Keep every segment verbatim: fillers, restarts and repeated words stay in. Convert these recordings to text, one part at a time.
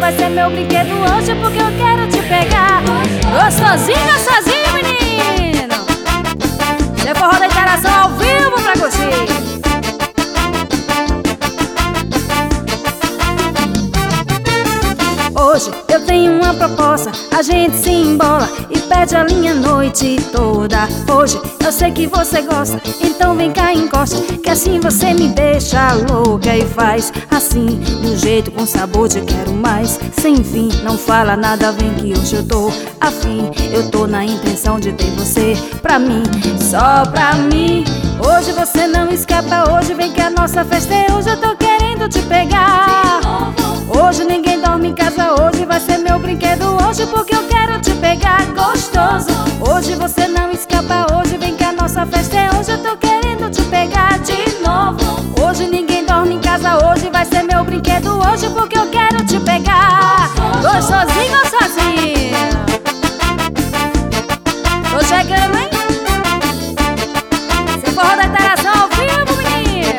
vai ser meu brinquedo hoje, porque eu quero te pegar. Gostosinho, gostosinho, menino. Você forró da interação ao vivo pra curtir. Hoje eu tenho uma proposta, a gente se embola e perde a linha a noite toda. Hoje eu sei que você gosta, então vem cá e encosta, que assim você me deixa louca e faz assim, do jeito com sabor de quero mais. Sem fim, não fala nada, vem que hoje eu tô afim. Eu tô na intenção de ter você pra mim, só pra mim. Hoje você não escapa, hoje vem que a nossa festa é hoje. Eu tô querendo te pegar. Hoje ninguém dorme em casa, hoje vai ser meu brinquedo hoje, porque eu quero te pegar gostoso. Hoje você não escapa, hoje vem que a nossa festa é hoje. Eu tô querendo te pegar de novo. Hoje ninguém dorme em casa, hoje vai ser meu brinquedo hoje, porque eu quero te pegar gostosinho, gostosinho. Tô chegando, hein? Você forró da interação ao vivo, menino.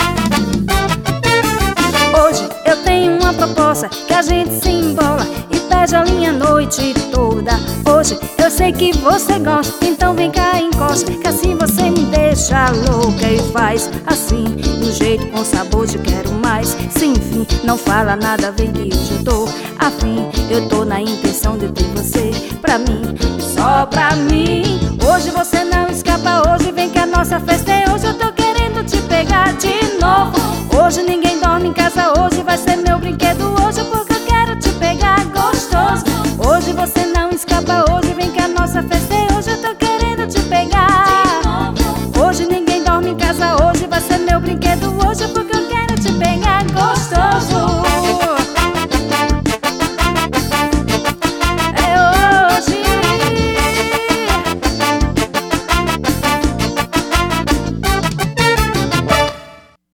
Hoje eu tenho uma proposta, que a gente se embola e perde a linha a noite toda. Hoje eu sei que você gosta, então vem cá e encosta, que assim você me deixa louca e faz assim, do jeito com sabor de quero mais. Sem fim, não fala nada, vem que hoje eu tô afim. Eu tô na intenção de ter você pra mim, só pra mim. Hoje você não escapa, hoje vem que a nossa festa é hoje. Eu tô querendo te pegar de novo. Hoje ninguém dorme em casa, hoje vai ser